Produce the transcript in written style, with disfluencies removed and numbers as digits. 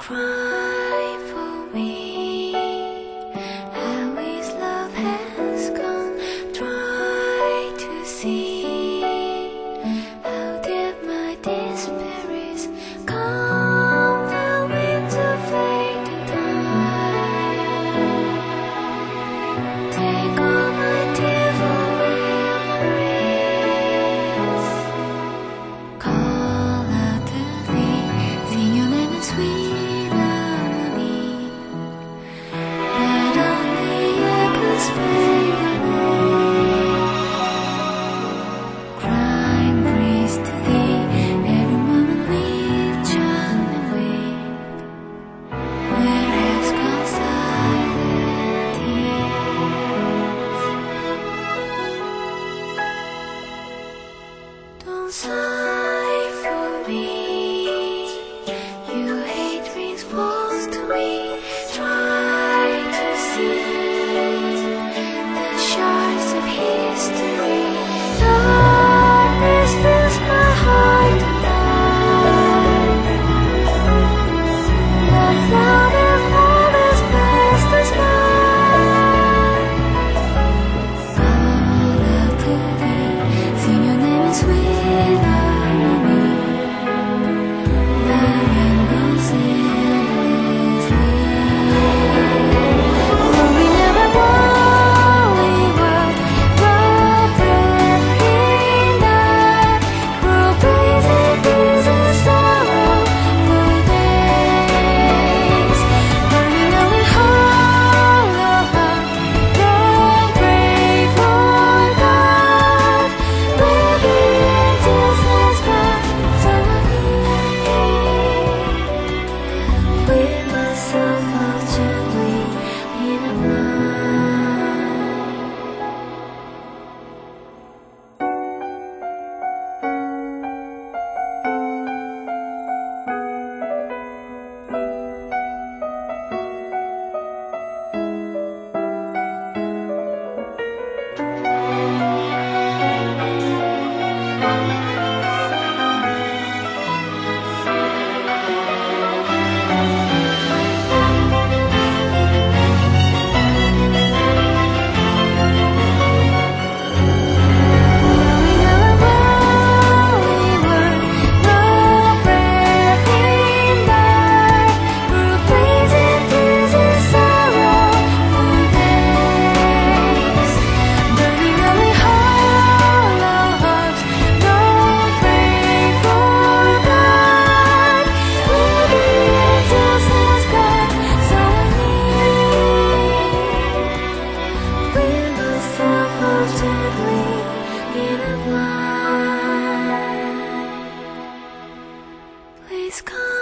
cry for me. How his love has gone. Try to see how deep my despair is. Come the winter fade and die. Take all my tearful memories. Call out to thee, sing your name in sweet harmony, but only echoes fade away. Crying praise to thee, every moment with charm and wit. Where has gone silent tears? Don't sigh for me. You hate rains falls to me. Try to see the shards of history. Darkness fills my heart tonight. The flood of home has passed us by. Call out to thee, sing your name in sweet harmony. The rainbows endlessly. Rolling never lonely world, grow breath in night, grow busy, busy sorrowful days. Burning only hollow heart, don't pray for God. Where the angels has gone, so with myself out gently in a blind. Please come.